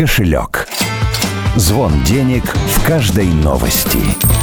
Кошелек. Звон денег в каждой новости.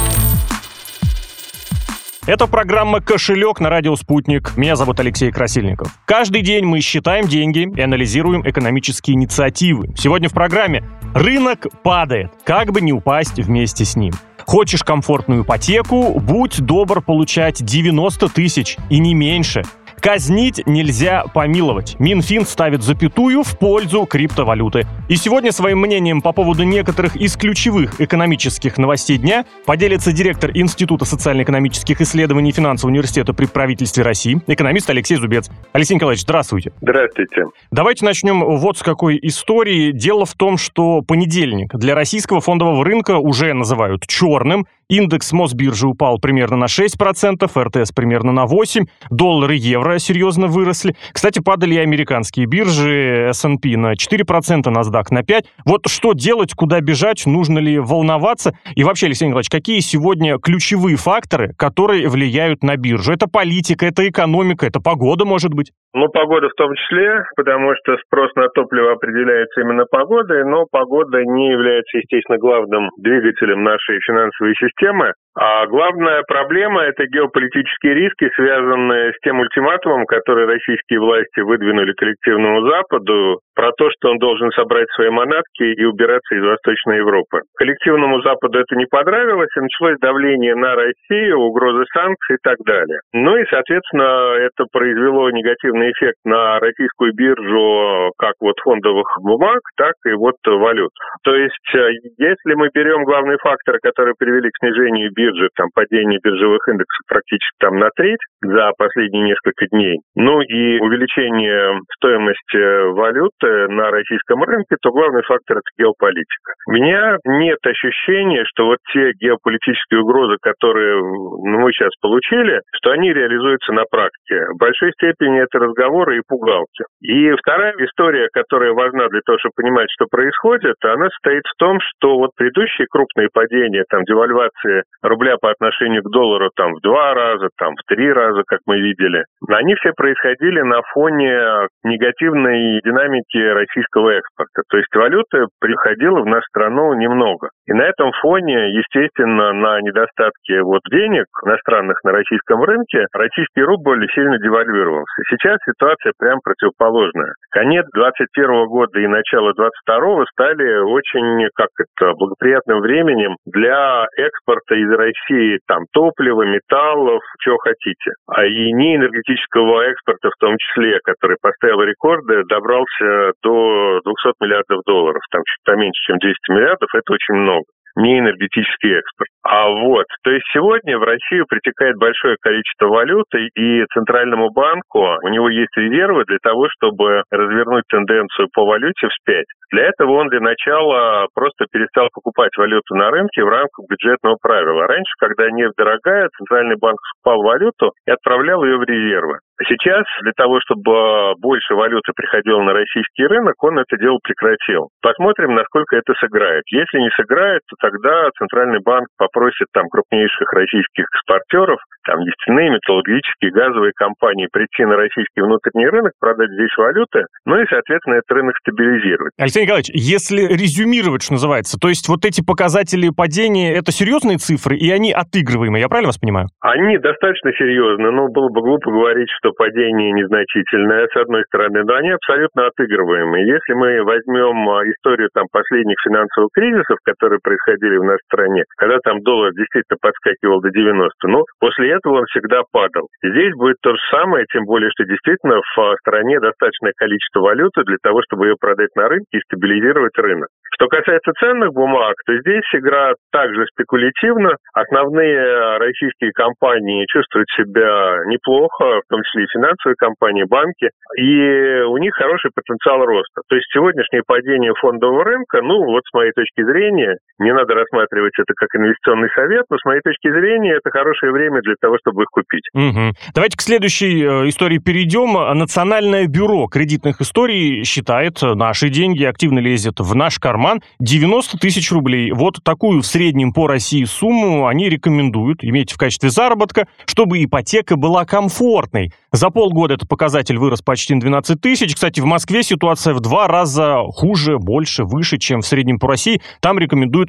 Это программа «Кошелек» на радио «Спутник». Меня зовут Алексей Красильников. Каждый день мы считаем деньги и анализируем экономические инициативы. Сегодня в программе «Рынок падает. Как бы не упасть вместе с ним». Хочешь комфортную ипотеку? Будь добр получать 90 тысяч и не меньше. Казнить нельзя помиловать. Минфин ставит запятую в пользу криптовалюты. И сегодня своим мнением по поводу некоторых из ключевых экономических новостей дня поделится директор Института социально-экономических исследований Финансового университета при правительстве России, экономист Алексей Зубец. Алексей Николаевич, здравствуйте. Здравствуйте. Давайте начнем вот с какой истории. Дело в том, что понедельник для российского фондового рынка уже называют черным. Индекс Мосбиржи упал примерно на 6%, РТС примерно на 8%, доллар и евро серьезно выросли. Кстати, падали и американские биржи, S&P на 4%, NASDAQ на 5%. Вот что делать, куда бежать, нужно ли волноваться? И вообще, Алексей Николаевич, какие сегодня ключевые факторы, которые влияют на биржу? Это политика, это экономика, это погода, может быть? Погода в том числе, потому что спрос на топливо определяется именно погодой, но погода не является, естественно, главным двигателем нашей финансовой системы. А главная проблема – это геополитические риски, связанные с тем ультиматумом, который российские власти выдвинули коллективному Западу, про то, что он должен собрать свои манатки и убираться из Восточной Европы. Коллективному Западу это не понравилось, и началось давление на Россию, угрозы санкций и так далее. И, соответственно, это произвело негативный эффект на российскую биржу как фондовых бумаг, так и валют. То есть, если мы берем главные факторы, которые привели к снижению биржи, падение биржевых индексов практически на треть за последние несколько дней, и увеличение стоимости валюты на российском рынке, то главный фактор – это геополитика. У меня нет ощущения, что те геополитические угрозы, которые мы сейчас получили, что они реализуются на практике. В большой степени это разговоры и пугалки. И вторая история, которая важна для того, чтобы понимать, что происходит, она состоит в том, что предыдущие крупные падения, девальвации рубля по отношению к доллару в 2 раза, в 3 раза, как мы видели, они все происходили на фоне негативной динамики российского экспорта. То есть валюты приходило в нашу страну немного. И на этом фоне, естественно, на недостатке денег иностранных на российском рынке, российский рубль сильно девальвировался. Сейчас ситуация прям противоположная. Конец 2021 года и начало 2022 стали очень, благоприятным временем для экспорта из России топлива, металлов, чего хотите. И неэнергетического экспорта в том числе, который поставил рекорды, добрался до 200 миллиардов долларов. Чуть поменьше, чем 200 миллиардов, это очень много. Не энергетический экспорт. То есть сегодня в Россию притекает большое количество валюты, и Центральному банку у него есть резервы для того, чтобы развернуть тенденцию по валюте вспять. Для этого он для начала просто перестал покупать валюту на рынке в рамках бюджетного правила. Раньше, когда нефть дорогая, Центральный банк скупал валюту и отправлял ее в резервы. Сейчас для того, чтобы больше валюты приходило на российский рынок, он это дело прекратил. Посмотрим, насколько это сыграет. Если не сыграет, то тогда Центральный банк попросит крупнейших российских экспортеров, нефтяные, металлургические, газовые компании прийти на российский внутренний рынок, продать здесь валюты, и, соответственно, этот рынок стабилизировать. Алексей Николаевич, если резюмировать, что называется, то есть эти показатели падения, это серьезные цифры, и они отыгрываемые, я правильно вас понимаю? Они достаточно серьезные, было бы глупо говорить, что падение незначительное, с одной стороны, но они абсолютно отыгрываемые. Если мы возьмем историю последних финансовых кризисов, которые происходили в нашей стране, когда доллар действительно подскакивал до 90, после этого он всегда падал. Здесь будет то же самое, тем более, что действительно в стране достаточное количество валюты для того, чтобы ее продать на рынке и стабилизировать рынок. Что касается ценных бумаг, то здесь игра также спекулятивна. Основные российские компании чувствуют себя неплохо, в том числе и финансовые компании, банки, и у них хороший потенциал роста. То есть сегодняшнее падение фондового рынка, с моей точки зрения, не надо рассматривать это как инвестиционный совет, но с моей точки зрения это хорошее время для того, чтобы их купить. Давайте к следующей истории перейдем. Национальное бюро кредитных историй считает, наши деньги активно лезет в наш карман, Иван, 90 тысяч рублей. Вот такую в среднем по России сумму они рекомендуют иметь в качестве заработка, чтобы ипотека была комфортной. За полгода этот показатель вырос почти на 12 тысяч. Кстати, в Москве ситуация в 2 раза хуже, больше, выше, чем в среднем по России. Там рекомендуют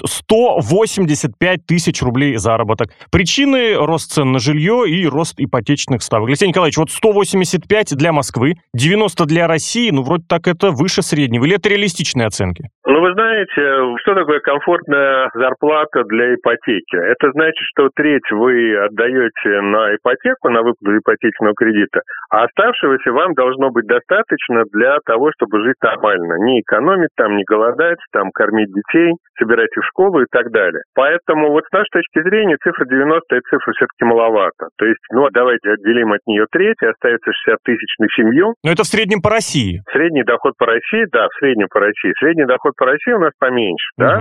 185 тысяч рублей заработок. Причины – рост цен на жилье и рост ипотечных ставок. Алексей Николаевич, вот 185 для Москвы, 90 для России, ну, вроде так это выше среднего. Или это реалистичные оценки? Ну, вы знаете, что такое комфортная зарплата для ипотеки? Это значит, что треть вы отдаете на ипотеку, на выплату ипотечного кредита, а оставшегося вам должно быть достаточно для того, чтобы жить нормально. Не экономить там, не голодать, там, кормить детей, собирать их в школу и так далее. Поэтому вот с нашей точки зрения цифра 90 – это цифра все-таки маловато. То есть, ну, давайте отделим от нее треть, и остается 60 тысяч на семью. Но это в среднем по России. Средний доход по России, да, в среднем по России. Средний доход по России у нас поменьше, да?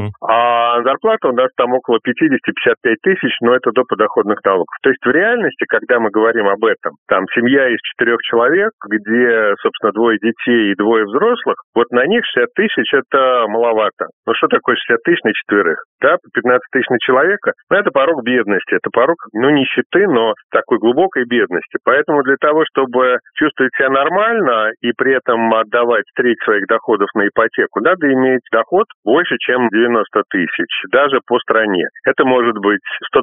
А зарплата у нас там около 50-55 тысяч, но это до подоходных налогов. То есть в реальности, когда мы говорим об этом, там семья из 4 человек, где, собственно, 2 детей и 2 взрослых, вот на них 60 тысяч это маловато. Ну что такое 60 тысяч на 4? Да, по 15 тысяч на человека? Ну это порог бедности, это порог, ну, нищеты, но такой глубокой бедности. Поэтому для того, чтобы чувствовать себя нормально и при этом отдавать треть своих доходов на ипотеку, надо иметь доход больше, чем 90 тысяч, даже по стране. Это может быть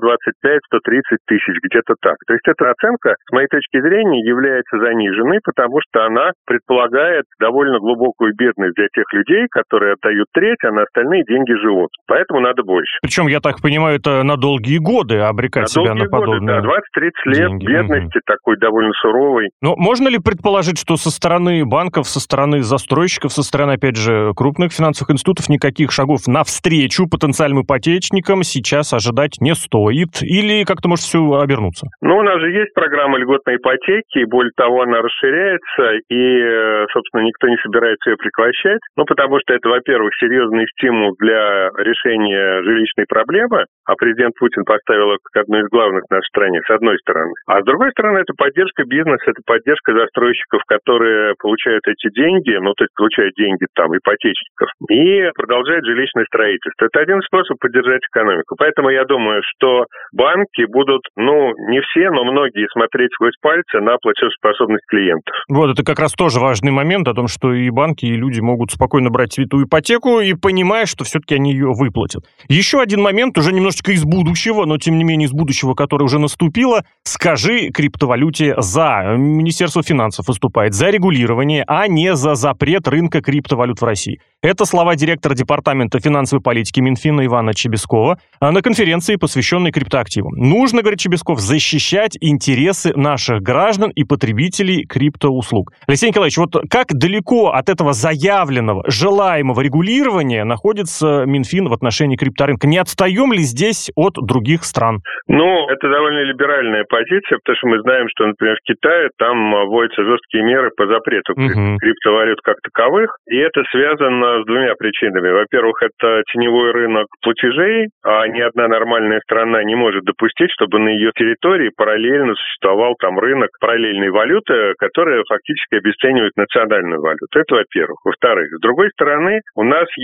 125-130 тысяч, где-то так. То есть эта оценка, с моей точки зрения, является заниженной, потому что она предполагает довольно глубокую бедность для тех людей, которые отдают треть, а на остальные деньги живут. Поэтому надо больше. Причем, я так понимаю, это на долгие годы обрекать себя на подобное. Да, 20-30 лет деньги. Бедности такой довольно суровой. Но можно ли предположить, что со стороны банков, со стороны застройщиков, со стороны, опять же, крупных финансовых институтов никаких шагов навстречу потенциальным ипотечникам сейчас ожидать не стоит? Или как-то может все обернуться? Ну, у нас же есть программа льготной ипотеки, и более того, она расширяется, и, собственно, никто не собирается ее прекращать. Ну, потому что это, во-первых, серьезный стимул для решения жилищной проблемы, а президент Путин поставил это как одну из главных в нашей стране, с одной стороны. А с другой стороны, это поддержка бизнеса, это поддержка застройщиков, которые получают эти деньги, ну, то есть получают деньги там ипотечников, и продолжают жилищное строительство. Это один способ поддержать экономику. Поэтому я думаю, что банки будут, ну, не все, но многие смотреть сквозь пальцы на платежеспособность клиентов. Вот, это как раз тоже важный момент о том, что и банки, и люди могут спокойно брать святую ипотеку и понимая, что все-таки они ее выплатят. Еще один момент, уже немножечко из будущего, но тем не менее из будущего, которое уже наступило. Скажи криптовалюте «за». Министерство финансов выступает за регулирование, а не за запрет рынка криптовалют в России. Это слова директора департамента финансовой политики Минфина Ивана Чебескова на конференции, посвященной криптоактивам. Нужно, говорит Чебесков, защищать интересы наших граждан и потребителей криптоуслуг. Алексей Николаевич, вот как далеко от этого заявленного, желаемого регулирования находится Минфин в отношении крипторынка? Не отстаем ли здесь от других стран? Ну, это довольно либеральная позиция, потому что мы знаем, что, например, в Китае там вводятся жесткие меры по запрету криптовалют как таковых, и это связано с двумя причинами. Во-первых, это теневой рынок платежей, а ни одна нормальная страна не может допустить, чтобы на ее территории параллельно существовал там рынок параллельной валюты, которая фактически обесценивает национальную валюту. Это во-первых. Во-вторых, с другой стороны, у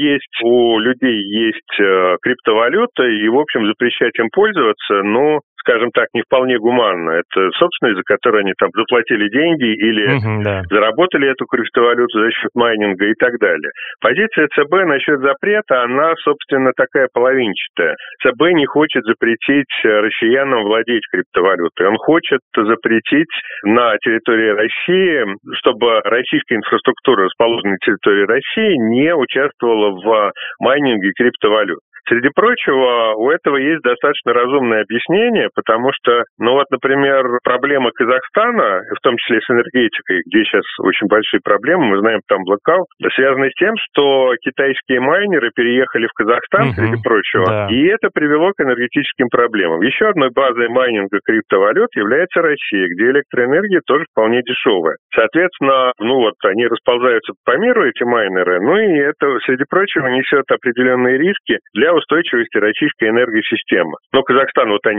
людей есть криптовалюта, и, в общем, запрещать им пользоваться, ну, скажем так, не вполне гуманно. Это собственность, за которую они там заплатили деньги или заработали эту криптовалюту за счет майнинга и так далее. Позиция ЦБ насчет запрета, она, собственно, такая половинчатая. ЦБ не хочет запретить россиянам владеть криптовалютой. Он хочет запретить на территории России, чтобы российская инфраструктура, расположенная на территории России, не участвовала в майнинге криптовалют. Среди прочего, у этого есть достаточно разумное объяснение, потому что, ну вот, например, проблема Казахстана, в том числе с энергетикой, где сейчас очень большие проблемы, мы знаем, там блэкаут, связаны с тем, что китайские майнеры переехали в Казахстан, среди прочего, и это привело к энергетическим проблемам. Еще одной базой майнинга криптовалют является Россия, где электроэнергия тоже вполне дешевая. Соответственно, ну вот, они расползаются по миру, эти майнеры, ну и это, среди прочего, несет определенные риски для устойчивости российской энергосистемы. Но Казахстан вот они сумели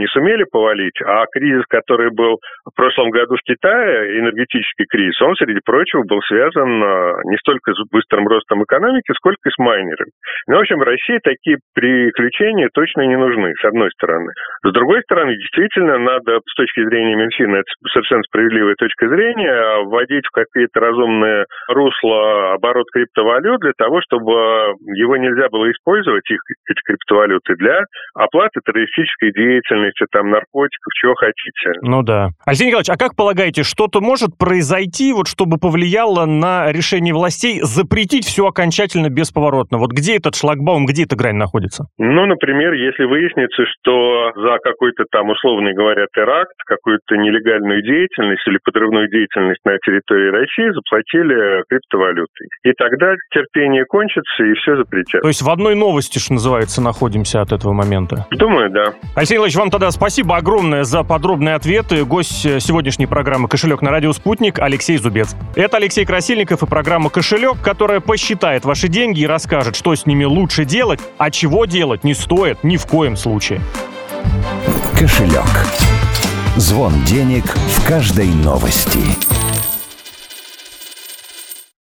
повалить, а кризис, который был в прошлом году в Китае, энергетический кризис, он, среди прочего, был связан не столько с быстрым ростом экономики, сколько и с майнерами. Ну, в общем, в России такие приключения точно не нужны, с одной стороны. С другой стороны, действительно, надо, с точки зрения Минфина, это совершенно справедливая точка зрения, вводить в какие-то разумные русла оборот криптовалют для того, чтобы его нельзя было использовать, эти криптовалюты, для оплаты террористической деятельности, там, наркотиков, чего хотите. Ну да. Алексей Николаевич, а как полагаете, что-то может произойти, вот, чтобы повлияло на решение властей запретить все окончательно бесповоротно? Вот где этот шлагбаум, где эта грань находится? Ну, например, если выяснится, что за какой-то там, условно говоря, теракт, какую-то нелегальную деятельность или подрывную деятельность на территории России заплатили криптовалютой. И тогда терпение кончится, и все запретят. То есть в одной новости, что называется, находимся от этого момента? Думаю, да. Алексей Николаевич, вам тогда спасибо огромное за подробные ответы. Гость сегодняшней программы «Кошелек» на радио «Спутник» Алексей Зубец. Это Алексей Красильников и программа «Кошелек», которая посчитает ваши деньги и расскажет, что с ними лучше делать, а чего делать не стоит ни в коем случае. Кошелек. Звон денег в каждой новости.